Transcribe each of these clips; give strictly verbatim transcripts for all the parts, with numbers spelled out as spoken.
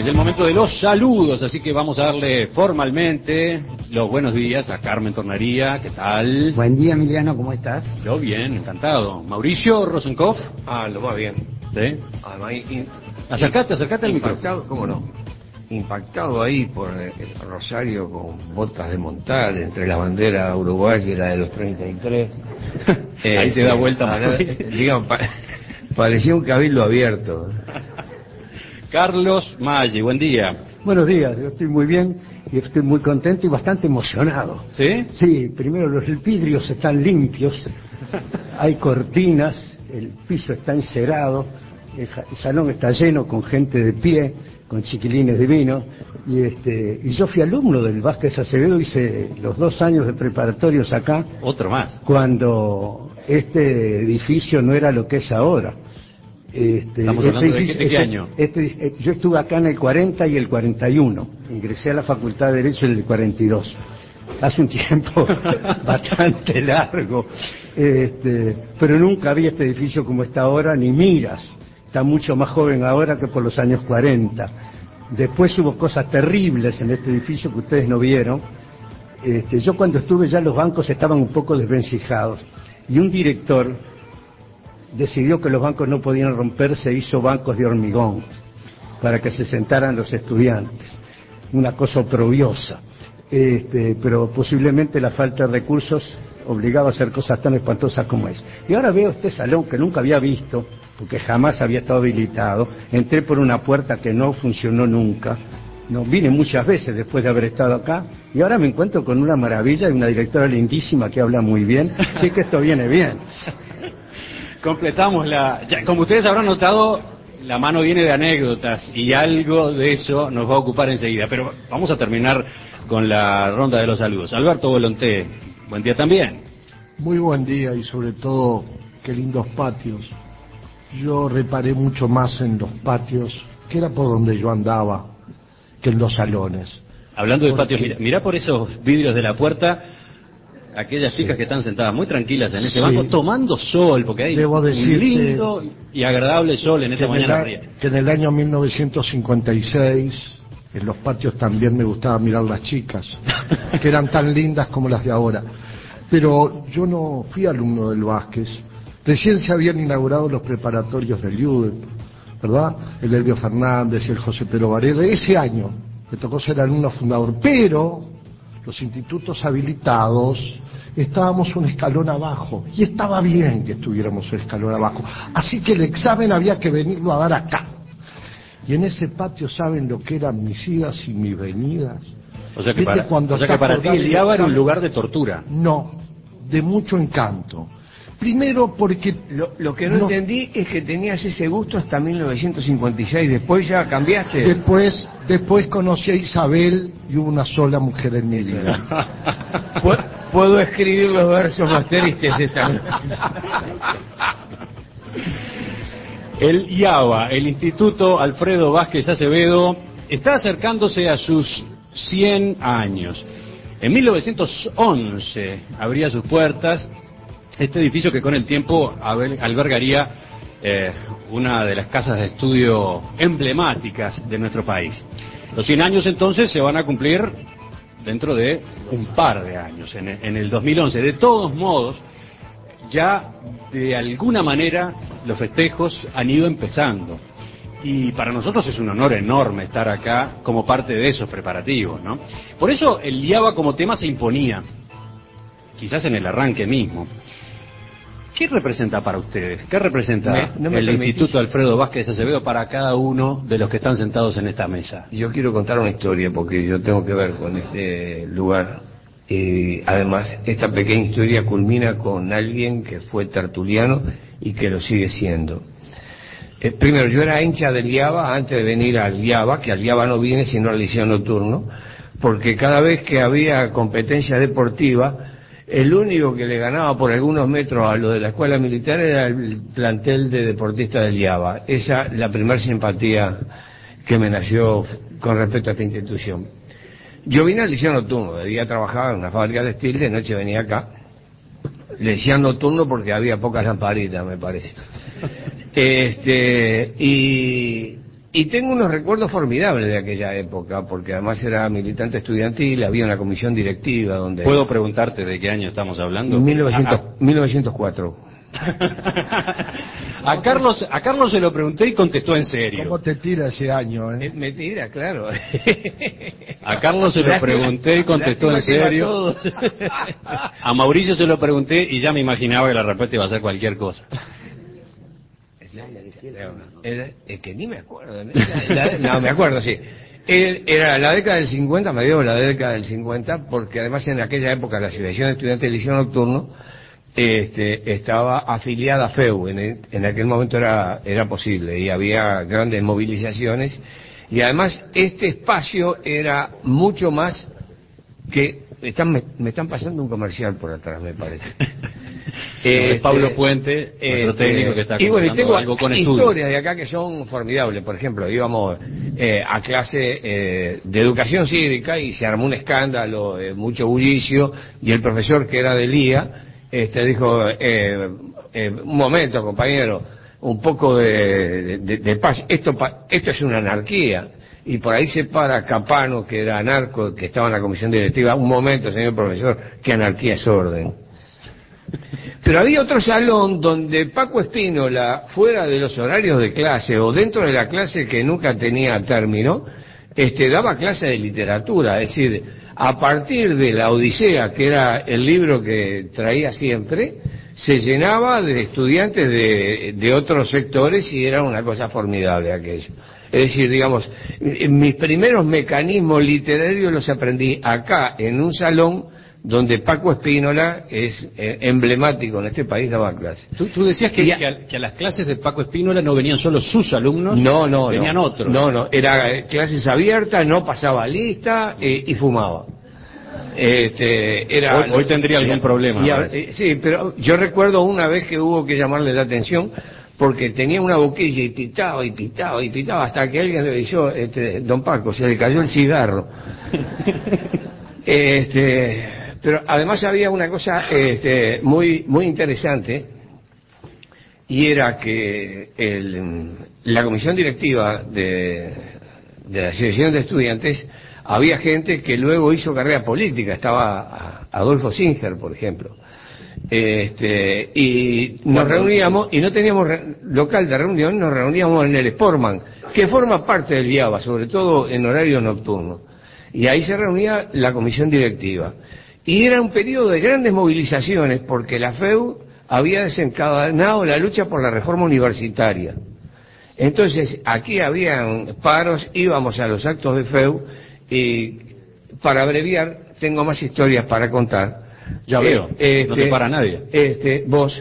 Es el momento de los saludos, así que vamos a darle formalmente los buenos días a Carmen Tornaría. ¿Qué tal? Buen día, Emiliano, ¿cómo estás? Yo bien, encantado. Mauricio Rosenkopf. Ah, lo más bien. ¿Sí? Además, in, acercate, acercate al micrófono. ¿Cómo no? Impactado ahí por el Rosario con botas de montar entre la bandera uruguaya y la de los treinta y tres. eh, ahí se da vuelta. Eh, digamos, pa parecía un cabildo abierto. Carlos Maggi, buen día. Buenos días, yo estoy muy bien y estoy muy contento y bastante emocionado. ¿Sí? Sí, primero los vidrios están limpios, hay cortinas, el piso está encerado, el, el salón está lleno con gente de pie, con chiquilines divinos, y este y yo fui alumno del Vázquez Acevedo, hice los dos años de preparatorios acá. Otro más. Cuando este edificio no era lo que es ahora. Este, Estamos este hablando edificio, de, qué, de qué este, año. Este, este, yo estuve acá en el cuarenta y el cuarenta y uno. Ingresé a la Facultad de Derecho en el cuarenta y dos. Hace un tiempo bastante largo. Este, pero nunca vi este edificio como está ahora, ni miras. Está mucho más joven ahora que por los años cuarenta. Después hubo cosas terribles en este edificio que ustedes no vieron. Este, yo cuando estuve ya los bancos estaban un poco desvencijados. Y un director decidió que los bancos no podían romperse, hizo bancos de hormigón para que se sentaran los estudiantes. Una cosa oprobiosa. Este, pero posiblemente la falta de recursos obligaba a hacer cosas tan espantosas como es. Y ahora veo este salón que nunca había visto, porque jamás había estado habilitado. Entré por una puerta que no funcionó nunca. No, vine muchas veces después de haber estado acá y ahora me encuentro con una maravilla y una directora lindísima que habla muy bien. Así que esto viene bien. Completamos la... Ya, como ustedes habrán notado, la mano viene de anécdotas y algo de eso nos va a ocupar enseguida. Pero vamos a terminar con la ronda de los saludos. Alberto Volonté, buen día también. Muy buen día y sobre todo, qué lindos patios. Yo reparé mucho más en los patios, que era por donde yo andaba, que en los salones. Hablando de Porque... patios, mira, mira por esos vidrios de la puerta... Aquellas sí. chicas que están sentadas muy tranquilas en este sí. banco, tomando sol, porque hay Debo un lindo y agradable sol en esta mañana fría. Que en el año mil novecientos cincuenta y seis, en los patios también me gustaba mirar las chicas, que eran tan lindas como las de ahora. Pero yo no fui alumno del Vázquez. Recién se habían inaugurado los preparatorios del I U D E P, ¿verdad? El Elvio Fernández y el José Pero Varela. Ese año me tocó ser alumno fundador, pero los institutos habilitados estábamos un escalón abajo, y estaba bien que estuviéramos un escalón abajo, así que el examen había que venirlo a dar acá. Y en ese patio, ¿saben lo que eran mis idas y mis venidas? O sea que para, o sea que para ti el IABA era un lugar de tortura. No, de mucho encanto. Primero porque... Lo, lo que no, no entendí es que tenías ese gusto hasta mil novecientos cincuenta y seis, después ya cambiaste. Después, después conocí a Isabel y hubo una sola mujer en mi vida. Puedo escribir los versos más tristes de esta noche. El IABA, el Instituto Alfredo Vázquez Acevedo, está acercándose a sus cien años. En mil novecientos once abría sus puertas este edificio que con el tiempo albergaría eh, una de las casas de estudio emblemáticas de nuestro país. Los cien años entonces se van a cumplir dentro de un par de años, en, en el dos mil once. De todos modos, ya de alguna manera los festejos han ido empezando. Y para nosotros es un honor enorme estar acá como parte de esos preparativos, ¿no? Por eso el IABA como tema se imponía, quizás en el arranque mismo. ¿Qué representa para ustedes? ¿Qué representa me, no me el permitís. Instituto Alfredo Vázquez Acevedo para cada uno de los que están sentados en esta mesa? Yo quiero contar una historia porque yo tengo que ver con este lugar. Y además, esta pequeña historia culmina con alguien que fue tertuliano y que lo sigue siendo. Eh, primero, yo era hincha del IABA antes de venir al IABA, que al IABA no vine sino al liceo nocturno, porque cada vez que había competencia deportiva, el único que le ganaba por algunos metros a lo de la escuela militar era el plantel de deportistas del IABA. Esa es la primera simpatía que me nació con respecto a esta institución. Yo vine al liceo nocturno, de día trabajaba en una fábrica de textil, de noche venía acá. Le decían nocturno porque había pocas lamparitas, me parece. Este, y, y tengo unos recuerdos formidables de aquella época, porque además era militante estudiantil, había una comisión directiva donde... ¿Puedo preguntarte de qué año estamos hablando? mil novecientos, Ah, mil novecientos cuatro. A Carlos, a Carlos se lo pregunté y contestó en serio. ¿Cómo te tira ese año, eh? Es mentira, claro. A Carlos se lo pregunté y contestó en serio. A Mauricio se lo pregunté y ya me imaginaba que la respuesta iba a ser cualquier cosa. Era, es que ni me acuerdo. La- la- no, me acuerdo, sí. Él- Era la década del cincuenta, me dio la década del cincuenta, porque además en aquella época la Asociación de Estudiantes de Liceo Nocturno este, estaba afiliada a F E U, en, el- en aquel momento era, era posible, y había grandes movilizaciones, y además este espacio era mucho más que... Están, me, me están pasando un comercial por atrás, me parece. Es Pablo Puente, nuestro este, técnico que está y bueno, y contando tengo algo con estudio. historias de acá que son formidables. Por ejemplo, íbamos eh, a clase eh, de educación cívica y se armó un escándalo, eh, mucho bullicio, y el profesor, que era del I A, este, dijo, eh, eh, un momento, compañero, un poco de, de, de paz, esto, pa- esto es una anarquía. Y por ahí se para Capano, que era anarco, que estaba en la comisión directiva. Un momento, señor profesor, que anarquía es orden. Pero había otro salón donde Paco Espínola, fuera de los horarios de clase o dentro de la clase que nunca tenía término, este, daba clase de literatura. Es decir, a partir de la Odisea, que era el libro que traía siempre, se llenaba de estudiantes de, de otros sectores y era una cosa formidable aquello. Es decir, digamos, mis primeros mecanismos literarios los aprendí acá, en un salón donde Paco Espínola es eh, emblemático en este país, daba clases. Tú, tú decías que, Y a- que, a, que a las clases de Paco Espínola no venían solo sus alumnos, No, no, venían no. otros. No, no, era eh, clases abiertas, no pasaba lista eh, y fumaba. Este, era, Hoy- hoy tendría algún problema, y a- parece. eh, sí, pero yo recuerdo una vez que hubo que llamarle la atención porque tenía una boquilla y pitaba y pitaba y pitaba hasta que alguien le dijo, este, don Paco, se le cayó el cigarro. este, pero además había una cosa este, muy, muy interesante, y era que el, la comisión directiva de, de la Asociación de Estudiantes, había gente que luego hizo carrera política. Estaba Adolfo Singer, por ejemplo. Este, y nos reuníamos, y no teníamos re- local de reunión, nos reuníamos en el Sportman, que forma parte del IABA, sobre todo en horario nocturno. Y ahí se reunía la comisión directiva. Y era un periodo de grandes movilizaciones, porque la F E U había desencadenado la lucha por la reforma universitaria. Entonces, aquí habían paros, íbamos a los actos de F E U, y para abreviar, tengo más historias para contar. Ya veo, Eh, no te para nadie. Este, vos,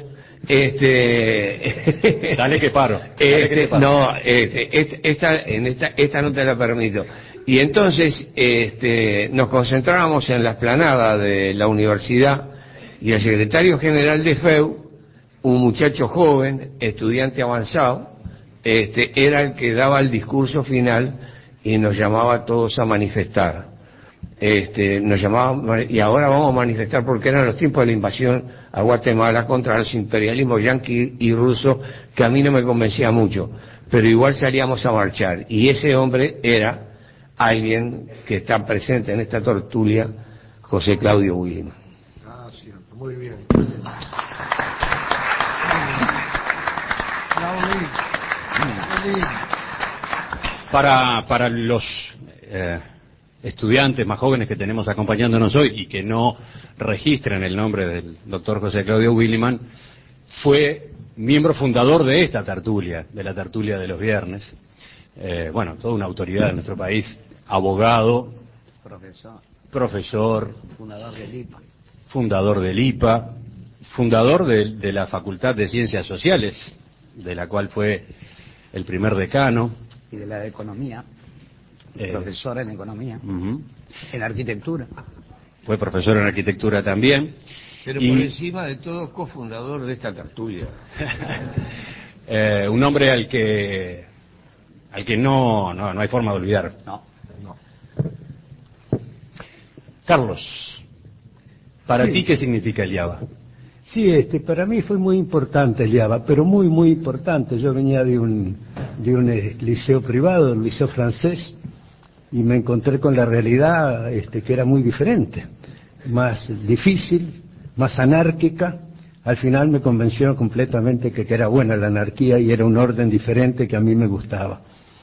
este... Dale que paro. Dale que te Este, paro. no, este, este- esta, en esta, esta no te la permito. Y entonces, este, nos concentrábamos en la explanada de la universidad, y el secretario general de F E U, un muchacho joven, estudiante avanzado, este, era el que daba el discurso final y nos llamaba a todos a manifestar. Este, nos llamaba, y ahora vamos a manifestar, porque eran los tiempos de la invasión a Guatemala contra los imperialismos yanqui y ruso, que a mí no me convencía mucho, pero igual salíamos a marchar. Y ese hombre era alguien que está presente en esta tertulia, José Claudio Williman. Ah, cierto, muy bien. Para, para los eh, estudiantes más jóvenes que tenemos acompañándonos hoy y que no registran el nombre del doctor José Claudio Williman, fue miembro fundador de esta tertulia, de la tertulia de los viernes. Eh, bueno, toda una autoridad en nuestro país, abogado, Profesor, profesor, fundador del I P A. fundador del I P A, fundador de, de la Facultad de Ciencias Sociales, de la cual fue el primer decano. Y de la de Economía, Eh, profesor en Economía, Ujú. en Arquitectura. Fue profesor en arquitectura también. Pero Y- por encima de todo, cofundador de esta tertulia. Eh, un hombre al que al que no, no, no hay forma de olvidar. No, Carlos, para Sí. ti, ¿qué significa el IABA? Sí, este, para mí fue muy importante el IABA, pero muy, muy importante. Yo venía de un, de un eh, liceo privado, del liceo francés, y me encontré con la realidad este, que era muy diferente, más difícil, más anárquica. Al final me convenció completamente que, que era buena la anarquía y era un orden diferente que a mí me gustaba.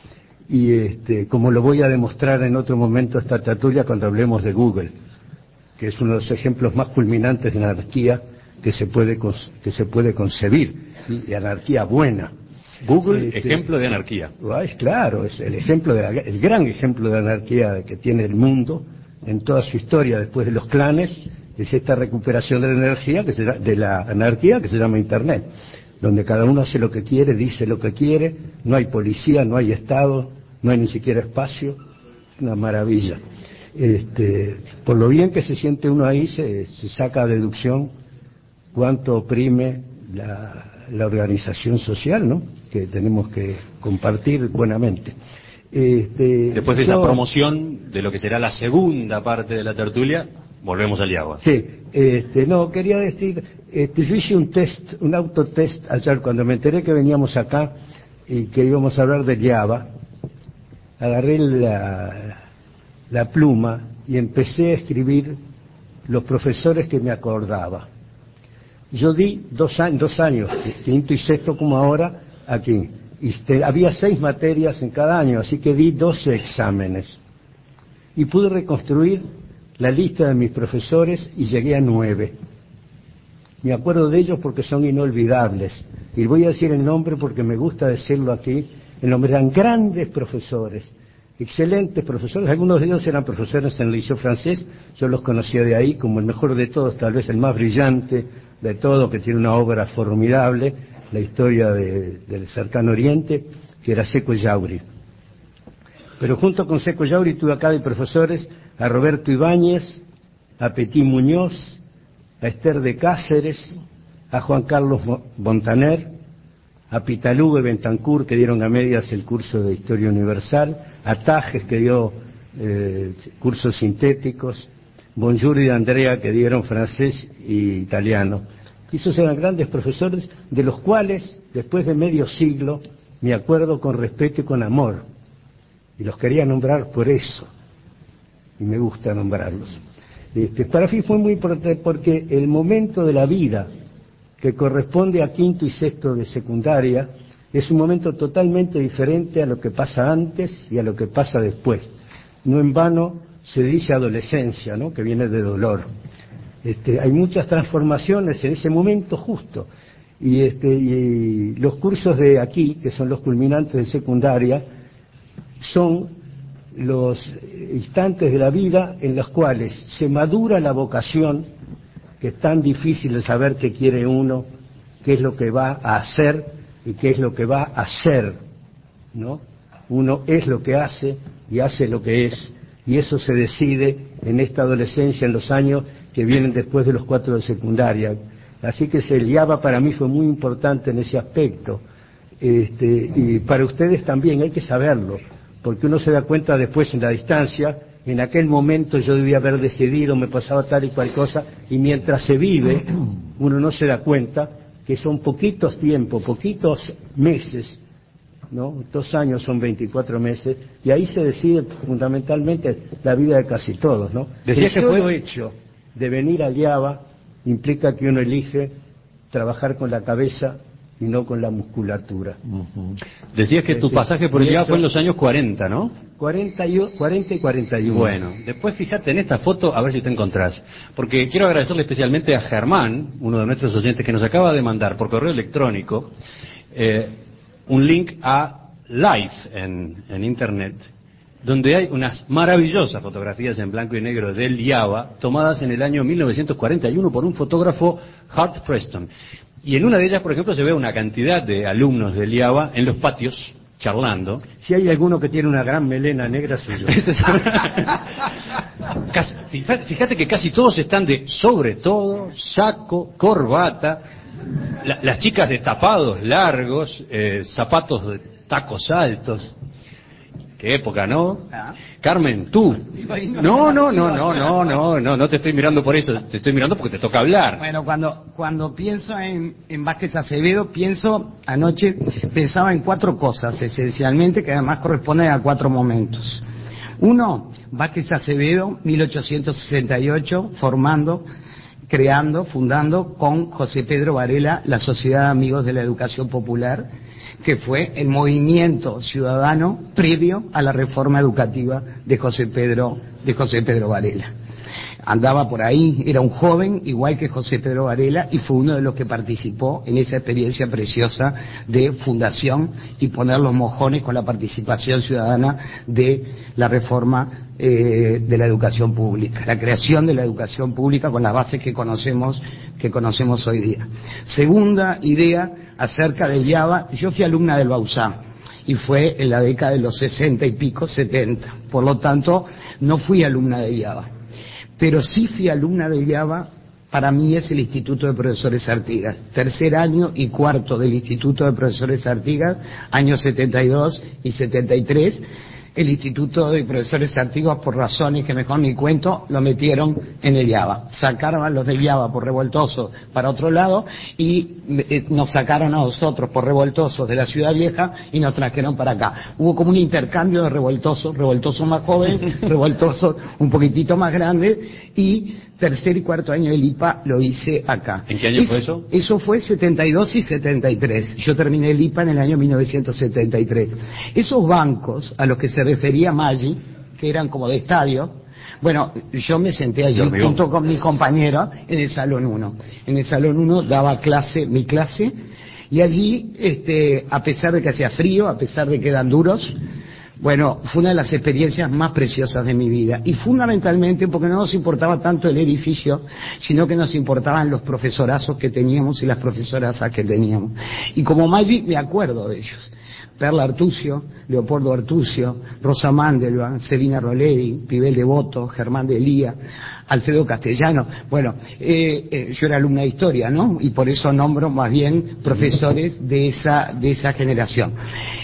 Y este, como lo voy a demostrar en otro momento esta tertulia cuando hablemos de Google, que es uno de los ejemplos más culminantes de anarquía que se puede, que se puede concebir, y de anarquía buena. Google, este, ejemplo de anarquía. Es claro, es el ejemplo de la, el gran ejemplo de anarquía que tiene el mundo en toda su historia después de los clanes, es esta recuperación de la energía, que se, de la anarquía que se llama Internet, donde cada uno hace lo que quiere, dice lo que quiere, no hay policía, no hay Estado, no hay ni siquiera espacio, una maravilla. Este, por lo bien que se siente uno ahí, se, se saca deducción cuánto oprime la, la organización social, ¿no?, que tenemos que compartir buenamente. Este, Después de esa yo, promoción de lo que será la segunda parte de la tertulia, volvemos al IABA. Sí, este, no, quería decir, este, yo hice un test, un autotest ayer cuando me enteré que veníamos acá y que íbamos a hablar del IABA. Agarré la, la pluma y empecé a escribir los profesores que me acordaba. Yo di dos años, dos años, quinto y sexto como ahora, aquí. Y te, había seis materias en cada año, así que di doce exámenes. Y pude reconstruir la lista de mis profesores y llegué a nueve. Me acuerdo de ellos porque son inolvidables. Y voy a decir el nombre porque me gusta decirlo aquí. El nombre eran grandes profesores, excelentes profesores. Algunos de ellos eran profesores en el liceo francés. Yo los conocía de ahí como el mejor de todos, tal vez el más brillante de todo, que tiene una obra formidable, la historia de, del cercano oriente, que era Seco Yauri. Pero junto con Seco Yauri tuve acá de profesores a Roberto Ibáñez, a Petit Muñoz, a Esther de Cáceres, a Juan Carlos Montaner, a Pitalú Bentancur, que dieron a medias el curso de Historia Universal, a Tajes, que dio eh, cursos sintéticos, Bonjour y Andrea, que dieron francés y italiano. Y esos eran grandes profesores, de los cuales, después de medio siglo, me acuerdo con respeto y con amor. Y los quería nombrar por eso. Y me gusta nombrarlos. Este, para mí fue muy importante porque el momento de la vida que corresponde a quinto y sexto de secundaria es un momento totalmente diferente a lo que pasa antes y a lo que pasa después. No en vano se dice adolescencia, ¿no?, que viene de dolor. Este, hay muchas transformaciones en ese momento justo. Y, este, y los cursos de aquí, que son los culminantes de secundaria, son los instantes de la vida en los cuales se madura la vocación, que es tan difícil de saber qué quiere uno, qué es lo que va a hacer y qué es lo que va a ser, ¿no? Uno es lo que hace y hace lo que es, y eso se decide en esta adolescencia, en los años que vienen después de los cuatro de secundaria. Así que el IABA para mí fue muy importante en ese aspecto. Este, y para ustedes también hay que saberlo, porque uno se da cuenta después en la distancia, en aquel momento yo debía haber decidido, me pasaba tal y cual cosa, y mientras se vive, uno no se da cuenta que son poquitos tiempos, poquitos meses, ¿no? Dos años son veinticuatro meses, y ahí se decide fundamentalmente la vida de casi todos, ¿no? Decía El que solo fue... hecho de venir al IABA implica que uno elige trabajar con la cabeza y no con la musculatura. Uh-huh. Decías que Es tu decir, pasaje por el y IABA eso- fue en los años cuarenta, ¿no? cuarenta y, cuarenta y cuarenta y uno. Bueno, después fíjate en esta foto a ver si te encontrás. Porque quiero agradecerle especialmente a Germán, uno de nuestros oyentes, que nos acaba de mandar por correo electrónico eh, un link a Live en, en Internet, donde hay unas maravillosas fotografías en blanco y negro del IABA, tomadas en el año mil novecientos cuarenta y uno por un fotógrafo, Hart Preston. Y en una de ellas, por ejemplo, se ve una cantidad de alumnos del IABA en los patios, charlando. Si hay alguno que tiene una gran melena negra, soy yo. Ese es- Casi- fíjate, fíjate que casi todos están de sobre todo, saco, corbata, la- las chicas de tapados largos, eh, zapatos de tacos altos. Qué época, ¿no? Ah. Carmen, tú. No, no, no, no, no, no, no, no te estoy mirando por eso, te estoy mirando porque te toca hablar. Bueno, cuando cuando pienso en, en Vázquez Acevedo, pienso, anoche pensaba en cuatro cosas, esencialmente, que además corresponden a cuatro momentos. Uno, Vázquez Acevedo, mil ochocientos sesenta y ocho, formando, creando, fundando con José Pedro Varela la Sociedad de Amigos de la Educación Popular, que fue el movimiento ciudadano previo a la reforma educativa de José Pedro, de José Pedro Varela. Andaba por ahí, era un joven igual que José Pedro Varela y fue uno de los que participó en esa experiencia preciosa de fundación y poner los mojones con la participación ciudadana de la reforma eh, de la educación pública, la creación de la educación pública con las bases que conocemos, que conocemos hoy día. Segunda idea acerca de Yaba, yo fui alumna del Bauzá y fue en la década de los sesenta y pico, setenta, por lo tanto no fui alumna de Yaba. Pero sí fui alumna de Yaba, para mí es el Instituto de Profesores Artigas, tercer año y cuarto del Instituto de Profesores Artigas, años setenta y dos y setenta y tres, el Instituto de Profesores Artigas, por razones que mejor ni cuento, lo metieron en el Yaba. Sacaron a los del Yaba por revoltosos para otro lado y eh, nos sacaron a nosotros por revoltosos de la Ciudad Vieja y nos trajeron para acá. Hubo como un intercambio de revoltosos, revoltosos más jóvenes, revoltosos un poquitito más grandes, y tercer y cuarto año del I P A lo hice acá. ¿En qué año es, fue eso? Eso fue setenta y dos y setenta y tres. Yo terminé el I P A en el año mil novecientos setenta y tres. Esos bancos a los que se refería Maggi, que eran como de estadio, bueno, yo me senté allí junto con mis compañeros en el Salón uno. En el Salón uno daba clase, mi clase, y allí, este, a pesar de que hacía frío, a pesar de que eran duros, bueno, fue una de las experiencias más preciosas de mi vida, y fundamentalmente porque no nos importaba tanto el edificio, sino que nos importaban los profesorazos que teníamos y las profesorazas que teníamos. Y como Maggi me acuerdo de ellos. Perla Artucio, Leopoldo Artucio, Rosa Mandelbaum, Celina Roleri, Pibel Devoto, Germán de Elía, Alfredo Castellano. Bueno, eh, eh, yo era alumna de historia, ¿no? Y por eso nombro más bien profesores de esa, de esa generación.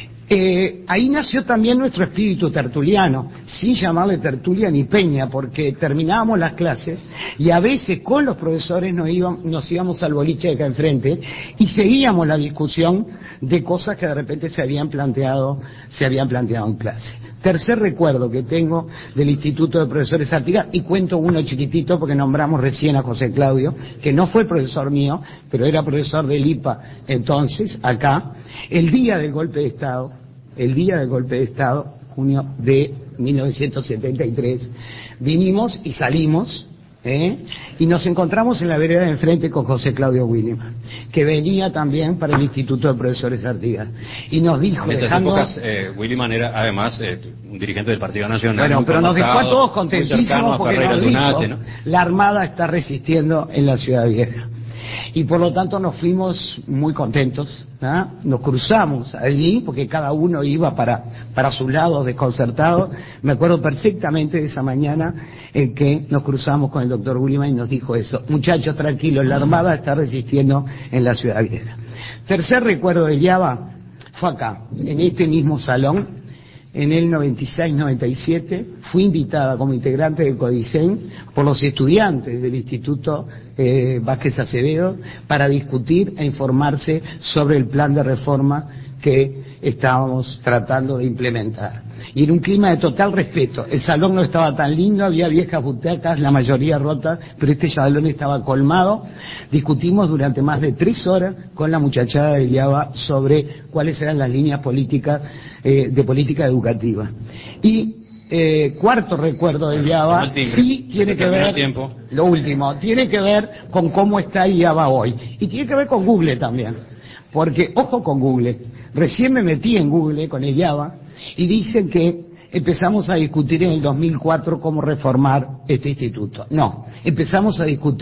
Eh, ahí nació también nuestro espíritu tertuliano, sin llamarle tertulia ni peña, porque terminábamos las clases y a veces con los profesores nos íbamos, nos íbamos al boliche de acá enfrente y seguíamos la discusión de cosas que de repente se habían planteado, se habían planteado en clase. Tercer recuerdo que tengo del Instituto de Profesores Artigas, y cuento uno chiquitito porque nombramos recién a José Claudio, que no fue profesor mío, pero era profesor del I P A entonces, acá, el día del golpe de Estado, el día del golpe de Estado, junio de mil novecientos setenta y tres, vinimos y salimos, ¿eh? y nos encontramos en la vereda de enfrente con José Claudio Williman, que venía también para el Instituto de Profesores Artigas, y nos dijo... En esas dejando... épocas, eh, Williman era además eh, un dirigente del Partido Nacional. Bueno, pero nos dejó a todos contentísimos porque nos dijo, Tunate, ¿no? la Armada está resistiendo en la Ciudad Vieja. Y por lo tanto nos fuimos muy contentos, ¿eh? Nos cruzamos allí porque cada uno iba para, para su lado desconcertado. Me acuerdo perfectamente de esa mañana en que nos cruzamos con el doctor Williman y nos dijo eso: muchachos, tranquilos, la Armada está resistiendo en la Ciudad Vieja. Tercer recuerdo de Yaba fue acá, en este mismo salón, en el noventa y seis noventa y siete, fui invitada como integrante del CODICEN por los estudiantes del Instituto eh, Vázquez Acevedo para discutir e informarse sobre el plan de reforma que estábamos tratando de implementar. Y en un clima de total respeto. El salón no estaba tan lindo, había viejas butacas, la mayoría rotas, pero este salón estaba colmado. Discutimos durante más de tres horas con la muchachada de Yaba sobre cuáles eran las líneas políticas eh, de política educativa. Y eh, cuarto recuerdo de Yaba, sí tiene que ver, lo último, tiene que ver con cómo está Yaba hoy. Y tiene que ver con Google también. Porque, ojo con Google, recién me metí en Google con el Yaba y dicen que empezamos a discutir en el dos mil cuatro cómo reformar este instituto. No, empezamos a discutir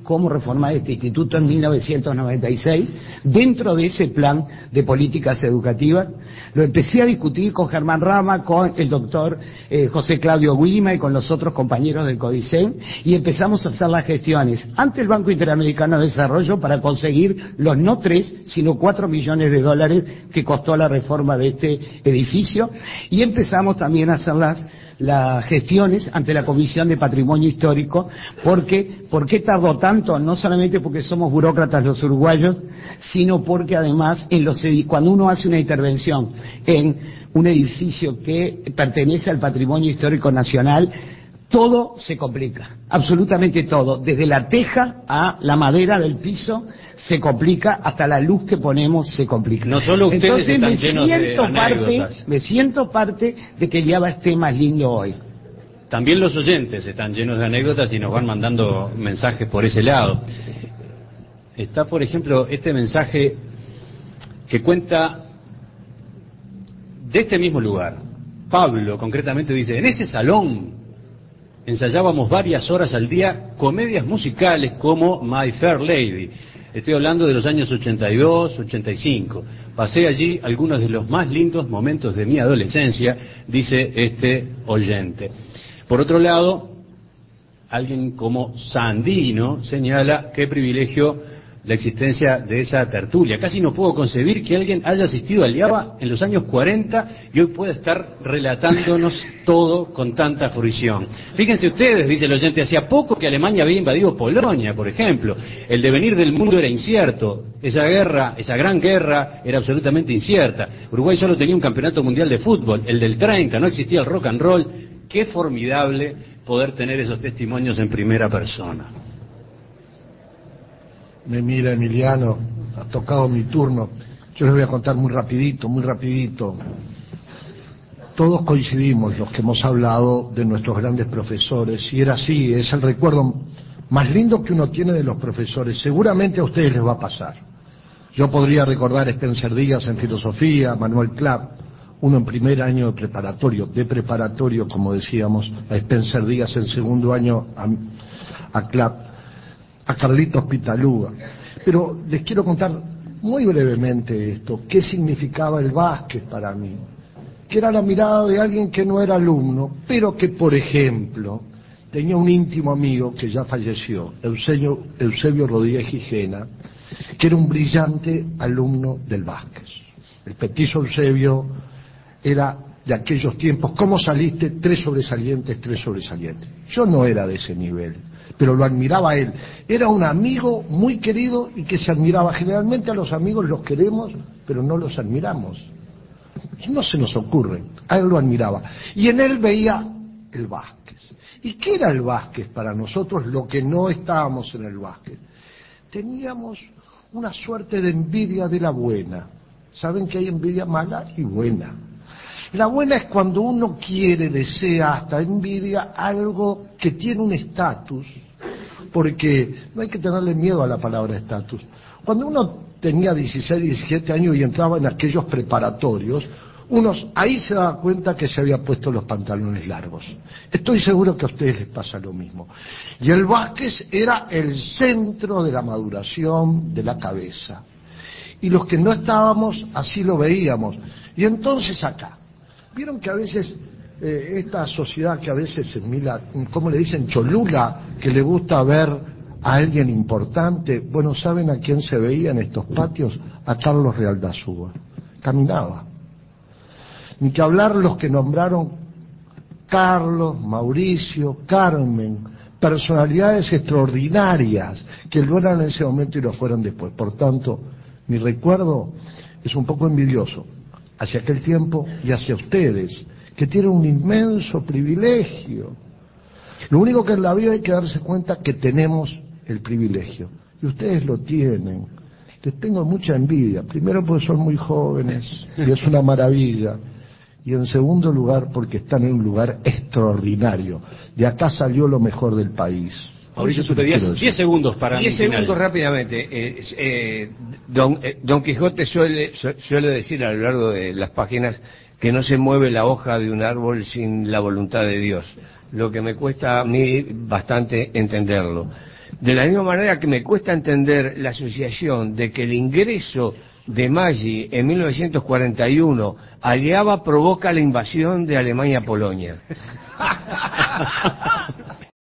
cómo reformar este instituto en mil novecientos noventa y seis, dentro de ese plan de políticas educativas. Lo empecé a discutir con Germán Rama, con el doctor eh, José Claudio Guima y con los otros compañeros del CODICEN, y empezamos a hacer las gestiones ante el Banco Interamericano de Desarrollo para conseguir los no tres, sino cuatro millones de dólares que costó la reforma de este edificio, y empezamos también a hacer las las gestiones ante la Comisión de Patrimonio Histórico. Porque, ¿por qué tardó tanto? No solamente porque somos burócratas los uruguayos, sino porque además en los edi- cuando uno hace una intervención en un edificio que pertenece al patrimonio histórico nacional, todo se complica, absolutamente todo, desde la teja a la madera del piso se complica, hasta la luz que ponemos se complica. No solo ustedes Entonces están me llenos de siento parte, anécdotas. me siento parte de que el IABA esté más lindo hoy. También los oyentes están llenos de anécdotas y nos van mandando mensajes por ese lado. Está, por ejemplo, este mensaje que cuenta de este mismo lugar. Pablo, concretamente, dice: en ese salón ensayábamos varias horas al día comedias musicales como My Fair Lady. Estoy hablando de los años ochenta y dos, ochenta y cinco. Pasé allí algunos de los más lindos momentos de mi adolescencia, dice este oyente. Por otro lado, alguien como Sandino señala qué privilegio la existencia de esa tertulia. Casi no puedo concebir que alguien haya asistido al IABA en los años cuarenta y hoy pueda estar relatándonos todo con tanta fruición. Fíjense ustedes, dice el oyente, hacía poco que Alemania había invadido Polonia, por ejemplo. El devenir del mundo era incierto. Esa guerra, esa gran guerra, era absolutamente incierta. Uruguay solo tenía un campeonato mundial de fútbol, el del treinta, no existía el rock and roll. Qué formidable poder tener esos testimonios en primera persona. Me mira Emiliano, ha tocado mi turno. Yo les voy a contar muy rapidito, muy rapidito. Todos coincidimos, los que hemos hablado de nuestros grandes profesores, y era así, es el recuerdo más lindo que uno tiene de los profesores. Seguramente a ustedes les va a pasar. Yo podría recordar a Spencer Díaz en filosofía, Manuel Clapp, uno en primer año de preparatorio, de preparatorio, como decíamos, a Spencer Díaz en segundo año, a, a Clapp, a Carlitos Pitaluga. Pero les quiero contar muy brevemente esto, qué significaba el básquet para mí, que era la mirada de alguien que no era alumno, pero que, por ejemplo, tenía un íntimo amigo que ya falleció, Eusebio, Eusebio Rodríguez Gijena, que era un brillante alumno del básquet. El petizo Eusebio era de aquellos tiempos, ¿cómo saliste? Tres sobresalientes, tres sobresalientes. Yo no era de ese nivel, pero lo admiraba a él. Era un amigo muy querido y que se admiraba. Generalmente a los amigos los queremos, pero no los admiramos. Y no se nos ocurre. A él lo admiraba. Y en él veía el básquet. ¿Y qué era el básquet para nosotros, lo que no estábamos en el básquet? Teníamos una suerte de envidia de la buena. ¿Saben que hay envidia mala y buena? La buena es cuando uno quiere, desea, hasta envidia algo que tiene un estatus, porque no hay que tenerle miedo a la palabra estatus. Cuando uno tenía dieciséis, diecisiete años y entraba en aquellos preparatorios, unos ahí se daba cuenta que se había puesto los pantalones largos. Estoy seguro que a ustedes les pasa lo mismo. Y el básquet era el centro de la maduración de la cabeza. Y los que no estábamos, así lo veíamos. Y entonces acá, vieron que a veces eh, esta sociedad que a veces se mira, ¿cómo le dicen? Cholula, que le gusta ver a alguien importante. Bueno, ¿saben a quién se veía en estos patios? A Carlos Realdazúa. Caminaba. Ni que hablar los que nombraron Carlos, Mauricio, Carmen, personalidades extraordinarias que lo eran en ese momento y lo fueron después. Por tanto, mi recuerdo es un poco envidioso hacia aquel tiempo y hacia ustedes, que tienen un inmenso privilegio. Lo único que en la vida hay que darse cuenta que tenemos el privilegio, y ustedes lo tienen. Les tengo mucha envidia, primero porque son muy jóvenes, y es una maravilla, y en segundo lugar porque están en un lugar extraordinario. De acá salió lo mejor del país. Mauricio, tú pedías diez segundos para diez segundos final. rápidamente. Eh, eh, don, eh, don Quijote suele, suele decir a lo largo de las páginas que no se mueve la hoja de un árbol sin la voluntad de Dios, lo que me cuesta a mí bastante entenderlo. De la misma manera que me cuesta entender la asociación de que el ingreso de Maggi en mil novecientos cuarenta y uno a Liava provoca la invasión de Alemania a Polonia.